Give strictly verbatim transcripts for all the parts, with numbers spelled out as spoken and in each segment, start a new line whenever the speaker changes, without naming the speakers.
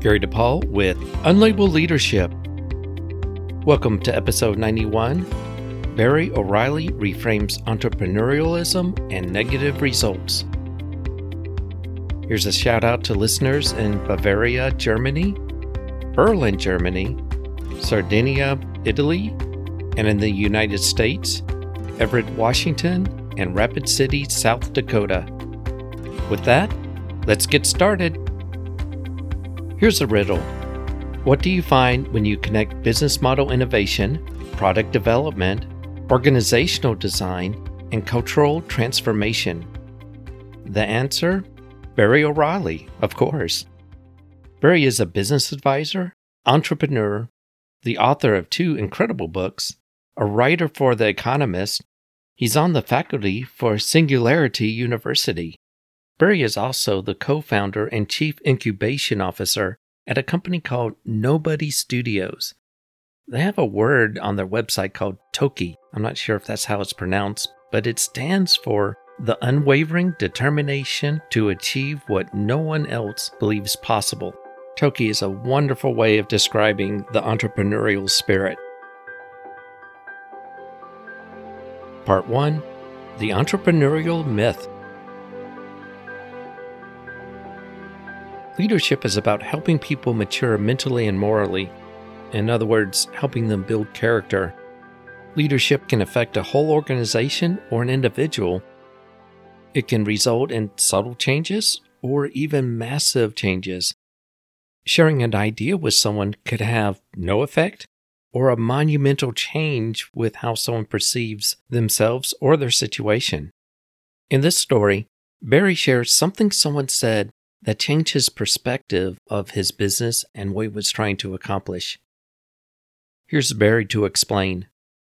Barry DePaul with Unlabeled Leadership. Welcome to episode ninety-one. Barry O'Reilly reframes entrepreneurialism and negative results. Here's a shout out to listeners in Bavaria, Germany, Berlin, Germany, Sardinia, Italy, and in the United States, Everett, Washington, and Rapid City, South Dakota. With that, let's get started. Here's a riddle. What do you find when you connect business model innovation, product development, organizational design, and cultural transformation? The answer? Barry O'Reilly, of course. Barry is a business advisor, entrepreneur, the author of two incredible books, a writer for The Economist. He's on the faculty for Singularity University. Barry is also the co-founder and chief incubation officer at a company called Nobody Studios. They have a word on their website called Toki. I'm not sure if that's how it's pronounced, but it stands for the unwavering determination to achieve what no one else believes possible. Toki is a wonderful way of describing the entrepreneurial spirit. Part one, The Entrepreneurial Myth. Leadership is about helping people mature mentally and morally. In other words, helping them build character. Leadership can affect a whole organization or an individual. It can result in subtle changes or even massive changes. Sharing an idea with someone could have no effect or a monumental change with how someone perceives themselves or their situation. In this story, Barry shares something someone said that changed his perspective of his business and what he was trying to accomplish. Here's Barry to explain.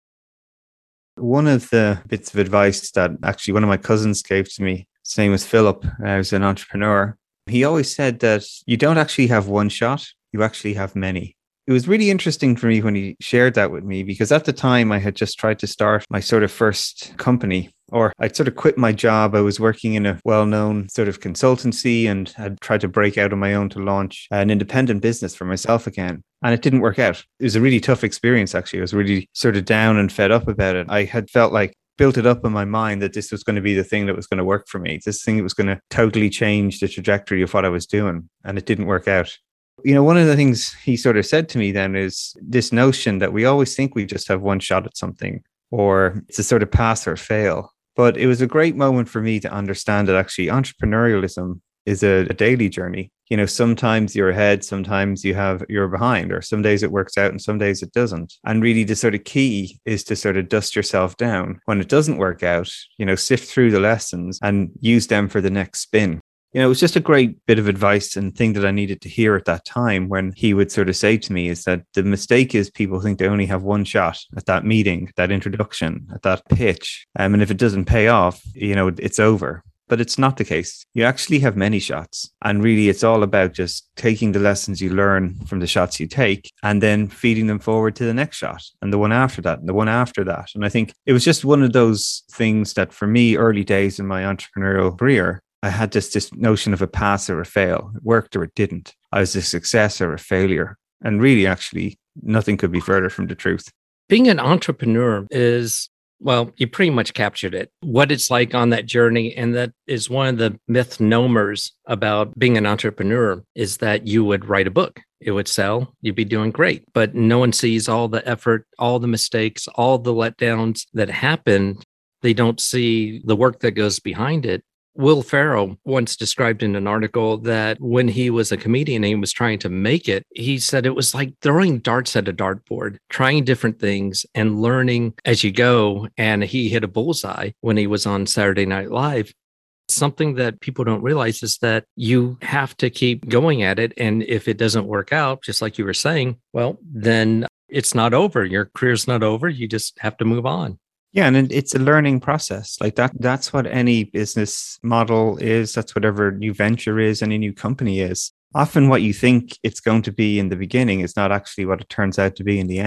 One of the bits of advice that actually one of my cousins gave to me, his name was Philip, I was an entrepreneur. He always said that you don't actually have one shot, you actually have many. It was really interesting for me when he shared that with me because at the time I had just tried to start my sort of first company, or I'd sort of quit my job. I was working in a well-known sort of consultancy and had tried to break out on my own to launch an independent business for myself again. And it didn't work out. It was a really tough experience, actually. I was really sort of down and fed up about it. I had felt like built it up in my mind that this was going to be the thing that was going to work for me. This thing that was going to totally change the trajectory of what I was doing. And it didn't work out. You know, one of the things he sort of said to me then is this notion that we always think we just have one shot at something, or it's a sort of pass or fail. But it was a great moment for me to understand that actually entrepreneurialism is a, a daily journey. You know, sometimes you're ahead, sometimes you have you're behind, or some days it works out and some days it doesn't. And really the sort of key is to sort of dust yourself down. When it doesn't work out, you know, sift through the lessons and use them for the next spin. You know, it was just a great bit of advice and thing that I needed to hear at that time when he would sort of say to me is that the mistake is people think they only have one shot at that meeting, that introduction, at that pitch. Um, and if it doesn't pay off, you know, it's over. But it's not the case. You actually have many shots. And really, it's all about just taking the lessons you learn from the shots you take and then feeding them forward to the next shot and the one after that and the one after that. And I think it was just one of those things that for me, early days in my entrepreneurial career, I had this, this notion of a pass or a fail. It worked or it didn't. I was a success or a failure. And really, actually, nothing could be further from the truth.
Being an entrepreneur is, well, you pretty much captured it. What it's like on that journey. And that is one of the misnomers about being an entrepreneur is that you would write a book. It would sell. You'd be doing great. But no one sees all the effort, all the mistakes, all the letdowns that happen. They don't see the work that goes behind it. Will Ferrell once described in an article that when he was a comedian and he was trying to make it, he said it was like throwing darts at a dartboard, trying different things and learning as you go. And he hit a bullseye when he was on Saturday Night Live. Something that people don't realize is that you have to keep going at it. And if it doesn't work out, just like you were saying, well, then it's not over. Your career's not over. You just have to move on.
Yeah, and it's a learning process. Like that, that's what any business model is. That's whatever new venture is, any new company is. Often what you think it's going to be in the beginning is not actually what it turns out to be in the end.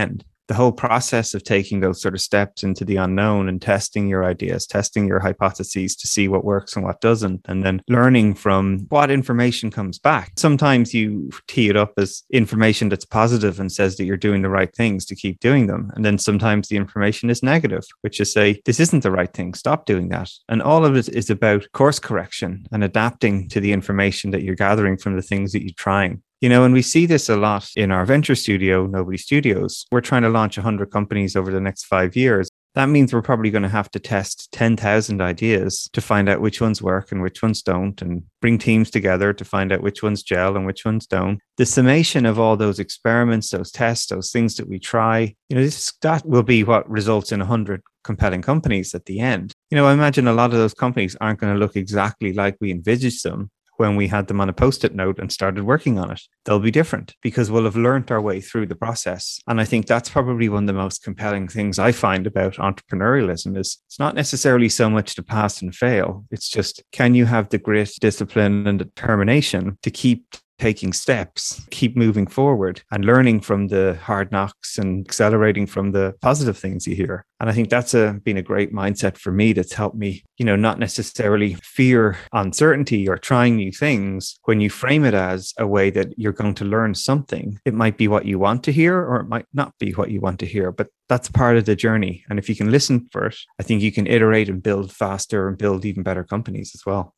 the whole process of taking those sort of steps into the unknown and testing your ideas, testing your hypotheses to see what works and what doesn't, and then learning from what information comes back. Sometimes you tee it up as information that's positive and says that you're doing the right things to keep doing them. And then sometimes the information is negative, which is say, this isn't the right thing, stop doing that. And all of it is about course correction and adapting to the information that you're gathering from the things that you're trying. You know, and we see this a lot in our venture studio, Nobody Studios. We're trying to launch one hundred companies over the next five years. That means we're probably going to have to test ten thousand ideas to find out which ones work and which ones don't, and bring teams together to find out which ones gel and which ones don't. The summation of all those experiments, those tests, those things that we try, you know, this, that will be what results in one hundred compelling companies at the end. You know, I imagine a lot of those companies aren't going to look exactly like we envisaged them when we had them on a post-it note and started working on it. They'll be different because we'll have learned our way through the process. And I think that's probably one of the most compelling things I find about entrepreneurialism is it's not necessarily so much to pass and fail. It's just, can you have the grit, discipline, and determination to keep taking steps, keep moving forward and learning from the hard knocks and accelerating from the positive things you hear. And I think that's a, been a great mindset for me that's helped me, you know, not necessarily fear uncertainty or trying new things. When you frame it as a way that you're going to learn something, it might be what you want to hear or it might not be what you want to hear, but that's part of the journey. And if you can listen for it, I think you can iterate and build faster and build even better companies as well.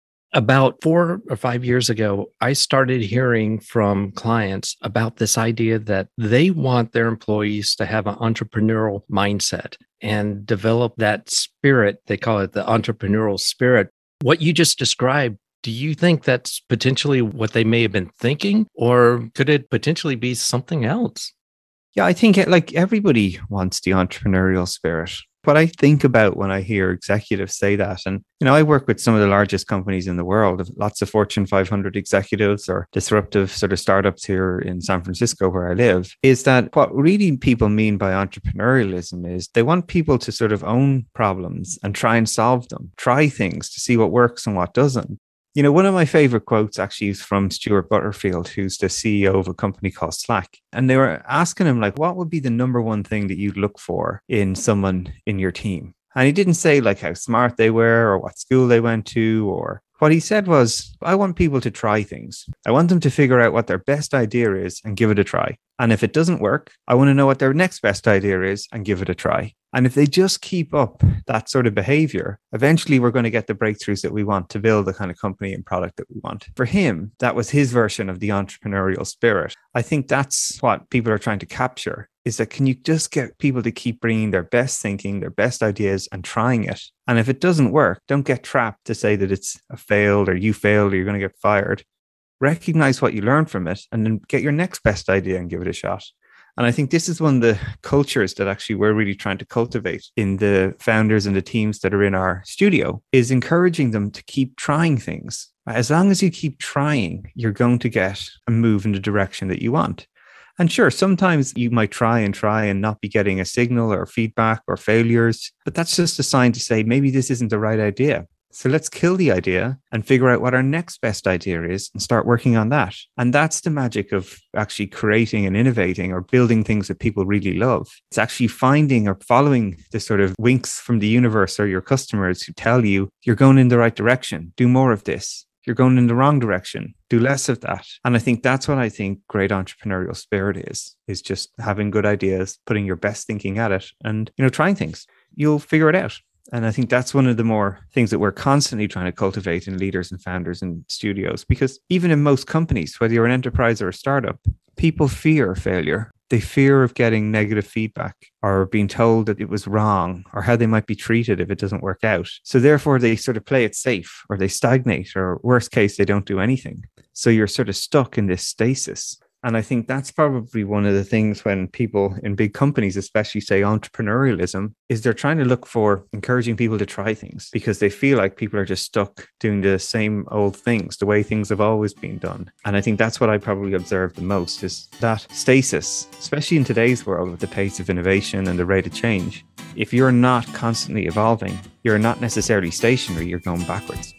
About four or five years ago, I started hearing from clients about this idea that they want their employees to have an entrepreneurial mindset and develop that spirit. They call it the entrepreneurial spirit. What you just described, do you think that's potentially what they may have been thinking, or could it potentially be something else?
Yeah, I think it, like everybody wants the entrepreneurial spirit. What I think about when I hear executives say that, and, you know, I work with some of the largest companies in the world, lots of Fortune five hundred executives or disruptive sort of startups here in San Francisco where I live, is that what really people mean by entrepreneurialism is they want people to sort of own problems and try and solve them, try things to see what works and what doesn't. You know, one of my favorite quotes actually is from Stuart Butterfield, who's the C E O of a company called Slack. And they were asking him, like, what would be the number one thing that you'd look for in someone in your team? And he didn't say like how smart they were or what school they went to, or what he said was, I want people to try things. I want them to figure out what their best idea is and give it a try. And if it doesn't work, I want to know what their next best idea is and give it a try. And if they just keep up that sort of behavior, eventually we're going to get the breakthroughs that we want to build the kind of company and product that we want. For him, that was his version of the entrepreneurial spirit. I think that's what people are trying to capture, is that can you just get people to keep bringing their best thinking, their best ideas and trying it. And if it doesn't work, don't get trapped to say that it's a failed or you failed or you're going to get fired. Recognize what you learned from it and then get your next best idea and give it a shot. And I think this is one of the cultures that actually we're really trying to cultivate in the founders and the teams that are in our studio, is encouraging them to keep trying things. As long as you keep trying, you're going to get a move in the direction that you want. And sure, sometimes you might try and try and not be getting a signal or feedback or failures, but that's just a sign to say, maybe this isn't the right idea. So let's kill the idea and figure out what our next best idea is and start working on that. And that's the magic of actually creating and innovating or building things that people really love. It's actually finding or following the sort of winks from the universe or your customers who tell you you're going in the right direction. Do more of this. You're going in the wrong direction. Do less of that. And I think that's what I think great entrepreneurial spirit is, is just having good ideas, putting your best thinking at it and, you know, trying things. You'll figure it out. And I think that's one of the more things that we're constantly trying to cultivate in leaders and founders and studios, because even in most companies, whether you're an enterprise or a startup, people fear failure. They fear of getting negative feedback or being told that it was wrong or how they might be treated if it doesn't work out. So therefore, they sort of play it safe or they stagnate, or worst case, they don't do anything. So you're sort of stuck in this stasis. And I think that's probably one of the things when people in big companies, especially say entrepreneurialism, is they're trying to look for encouraging people to try things because they feel like people are just stuck doing the same old things, the way things have always been done. And I think that's what I probably observed the most, is that stasis, especially in today's world with the pace of innovation and the rate of change. If you're not constantly evolving, you're not necessarily stationary, you're going backwards.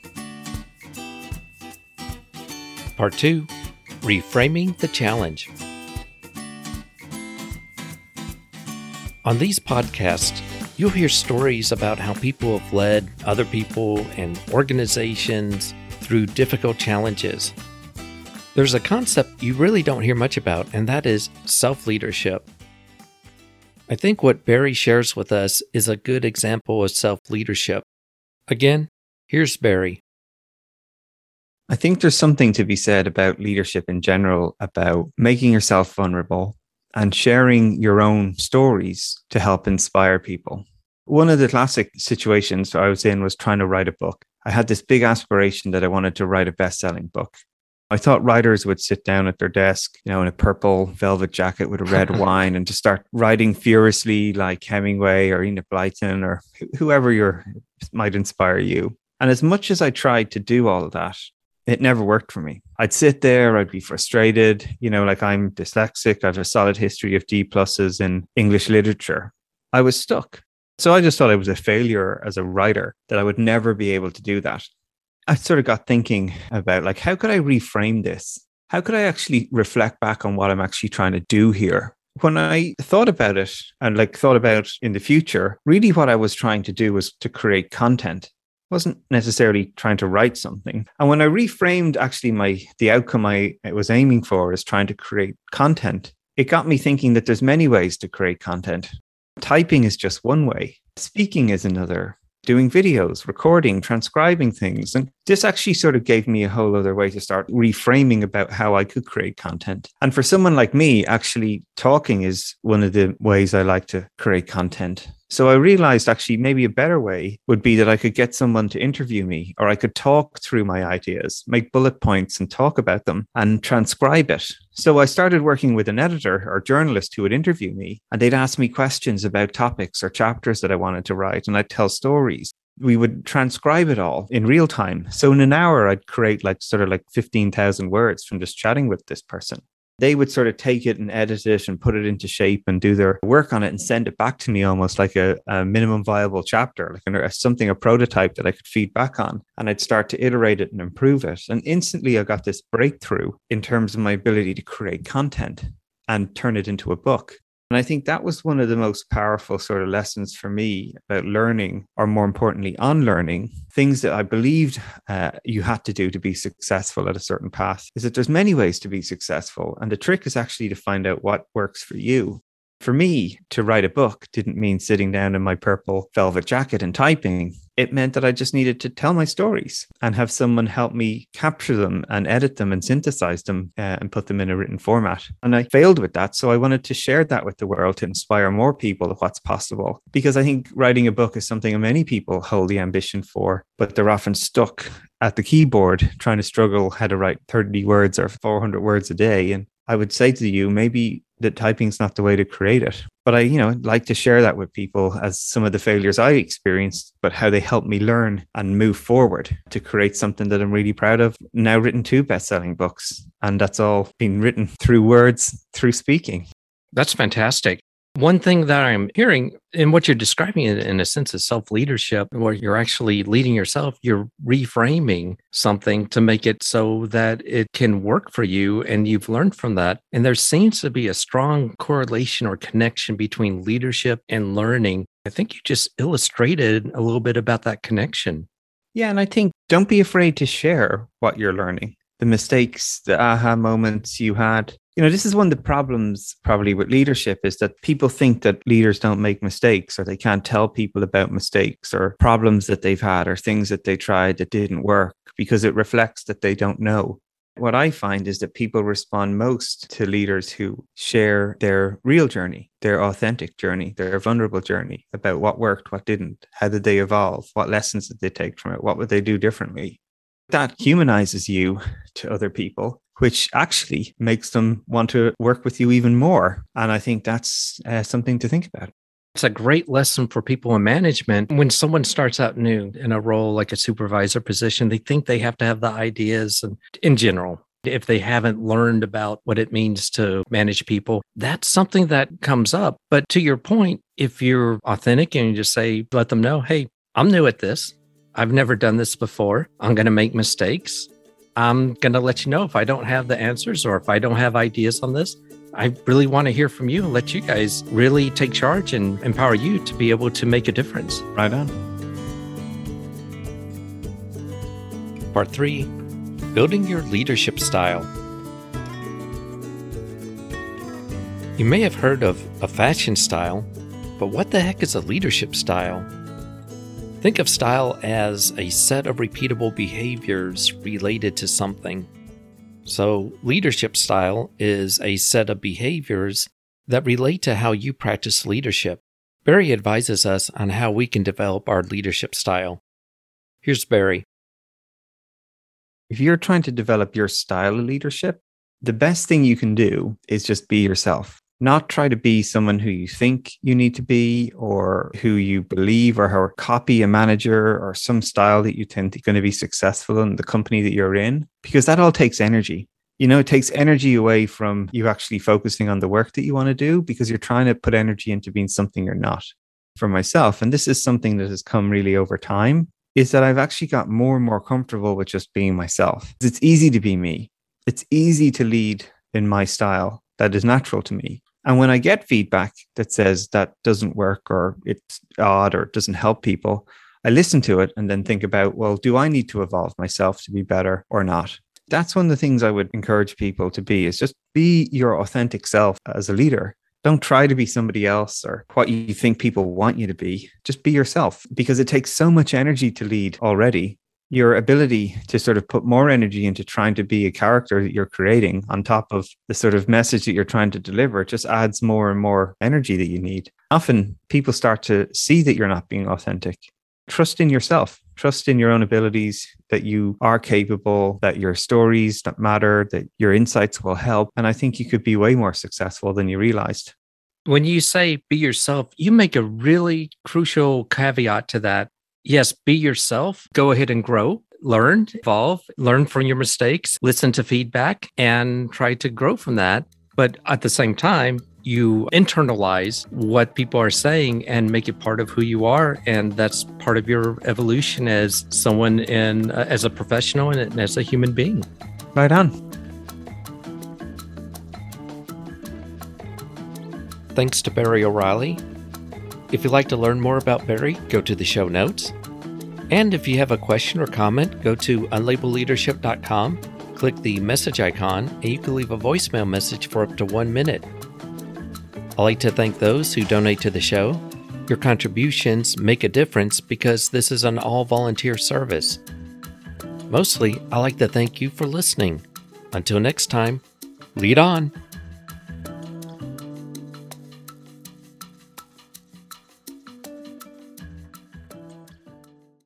Part two. Reframing the challenge. On these podcasts, you'll hear stories about how people have led other people and organizations through difficult challenges. There's a concept you really don't hear much about, and that is self-leadership. I think what Barry shares with us is a good example of self-leadership. Again, here's Barry.
I think there's something to be said about leadership in general, about making yourself vulnerable and sharing your own stories to help inspire people. One of the classic situations I was in was trying to write a book. I had this big aspiration that I wanted to write a best-selling book. I thought writers would sit down at their desk, you know, in a purple velvet jacket with a red wine and just start writing furiously like Hemingway or Enid Blyton or wh- whoever your might inspire you. And as much as I tried to do all of that, it never worked for me. I'd sit there, I'd be frustrated. You know, like I'm dyslexic. I have a solid history of D pluses in English literature. I was stuck. So I just thought I was a failure as a writer, that I would never be able to do that. I sort of got thinking about like, how could I reframe this? How could I actually reflect back on what I'm actually trying to do here? When I thought about it and like thought about in the future, really what I was trying to do was to create content. Wasn't necessarily trying to write something. And when I reframed actually my the outcome I was aiming for is trying to create content, it got me thinking that there's many ways to create content. Typing is just one way. Speaking is another. Doing videos, recording, transcribing things. And this actually sort of gave me a whole other way to start reframing about how I could create content. And for someone like me, actually talking is one of the ways I like to create content. So I realized actually maybe a better way would be that I could get someone to interview me, or I could talk through my ideas, make bullet points and talk about them and transcribe it. So I started working with an editor or journalist who would interview me, and they'd ask me questions about topics or chapters that I wanted to write, and I'd tell stories. We would transcribe it all in real time. So in an hour, I'd create like sort of like fifteen thousand words from just chatting with this person. They would sort of take it and edit it and put it into shape and do their work on it and send it back to me almost like a, a minimum viable chapter, like a, something, a prototype that I could feed back on. And I'd start to iterate it and improve it. And instantly I got this breakthrough in terms of my ability to create content and turn it into a book. And I think that was one of the most powerful sort of lessons for me about learning, or more importantly, unlearning things that I believed uh, you had to do to be successful at a certain path, is that there's many ways to be successful. And the trick is actually to find out what works for you. For me, to write a book didn't mean sitting down in my purple velvet jacket and typing. It meant that I just needed to tell my stories and have someone help me capture them and edit them and synthesize them uh, and put them in a written format. And I failed with that. So I wanted to share that with the world to inspire more people of what's possible. Because I think writing a book is something many people hold the ambition for, but they're often stuck at the keyboard trying to struggle how to write thirty words or four hundred words a day. And I would say to you, maybe that typing's not the way to create it. But I, you know, like to share that with people as some of the failures I experienced, but how they helped me learn and move forward to create something that I'm really proud of. Now written two best-selling books, and that's all been written through words, through speaking.
That's fantastic. One thing that I'm hearing in what you're describing in, in a sense is self-leadership, where you're actually leading yourself, you're reframing something to make it so that it can work for you, and you've learned from that. And there seems to be a strong correlation or connection between leadership and learning. I think you just illustrated a little bit about that connection.
Yeah, and I think don't be afraid to share what you're learning. The mistakes, the aha moments you had. You know, this is one of the problems probably with leadership, is that people think that leaders don't make mistakes, or they can't tell people about mistakes or problems that they've had or things that they tried that didn't work, because it reflects that they don't know. What I find is that people respond most to leaders who share their real journey, their authentic journey, their vulnerable journey about what worked, what didn't, how did they evolve, what lessons did they take from it, what would they do differently. That humanizes you to other people, which actually makes them want to work with you even more. And I think that's uh, something to think about.
It's a great lesson for people in management. When someone starts out new in a role like a supervisor position, they think they have to have the ideas, and in general, if they haven't learned about what it means to manage people, that's something that comes up. But to your point, if you're authentic and you just say, let them know, hey, I'm new at this. I've never done this before. I'm going to make mistakes. I'm going to let you know if I don't have the answers or if I don't have ideas on this. I really want to hear from you and let you guys really take charge and empower you to be able to make a difference.
Right on.
Part three, building your leadership style. You may have heard of a fashion style, but what the heck is a leadership style? Think of style as a set of repeatable behaviors related to something. So, leadership style is a set of behaviors that relate to how you practice leadership. Barry advises us on how we can develop our leadership style. Here's Barry.
If you're trying to develop your style of leadership, the best thing you can do is just be yourself. Not try to be someone who you think you need to be or who you believe or how copy a manager or some style that you think is going to be successful in the company that you're in, because that all takes energy. You know, it takes energy away from you actually focusing on the work that you want to do because you're trying to put energy into being something you're not. For myself, and this is something that has come really over time, is that I've actually got more and more comfortable with just being myself. It's easy to be me. It's easy to lead in my style that is natural to me. And when I get feedback that says that doesn't work or it's odd or it doesn't help people, I listen to it and then think about, well, do I need to evolve myself to be better or not? That's one of the things I would encourage people to be, is just be your authentic self as a leader. Don't try to be somebody else or what you think people want you to be. Just be yourself, because it takes so much energy to lead already. Your ability to sort of put more energy into trying to be a character that you're creating on top of the sort of message that you're trying to deliver just adds more and more energy that you need. Often people start to see that you're not being authentic. Trust in yourself. Trust in your own abilities, that you are capable, that your stories that matter, that your insights will help. And I think you could be way more successful than you realized.
When you say be yourself, you make a really crucial caveat to that. Yes, be yourself, go ahead and grow, learn, evolve, learn from your mistakes, listen to feedback, and try to grow from that. But at the same time, you internalize what people are saying and make it part of who you are. And that's part of your evolution as someone in, uh, as a professional and as a human being.
Right on.
Thanks to Barry O'Reilly. If you'd like to learn more about Barry, go to the show notes. And if you have a question or comment, go to unlabeled leadership dot com, click the message icon, and you can leave a voicemail message for up to one minute. I'd like to thank those who donate to the show. Your contributions make a difference because this is an all-volunteer service. Mostly, I'd like to thank you for listening. Until next time, lead on.